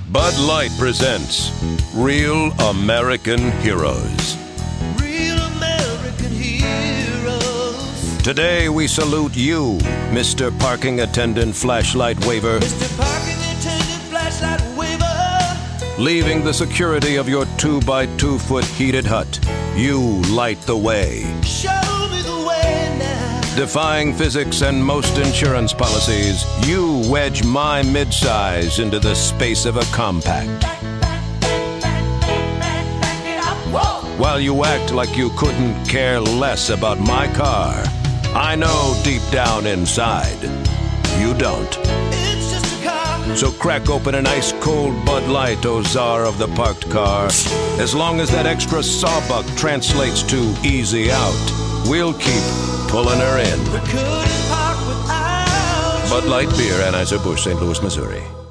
Bud Light presents Real American Heroes. Real American heroes. Today we salute you, Mr. Parking Attendant Flashlight Waver, Mr. Parking Attendant Flashlight Waver. leaving the security of your 2x2-foot heated hut. You light the way. Show me the way now. Defying physics and most insurance policies, you wedge my midsize into the space of a compact. Back it up. Whoa. While you act like you couldn't care less about my car, I know deep down inside, you don't. It's just a car. So crack open an ice-cold Bud Light, O czar of the parked car. As long as that extra sawbuck translates to easy out, we'll keep pulling her in. Couldn't park without Bud Light Beer, Anheuser-Busch, St. Louis, Missouri.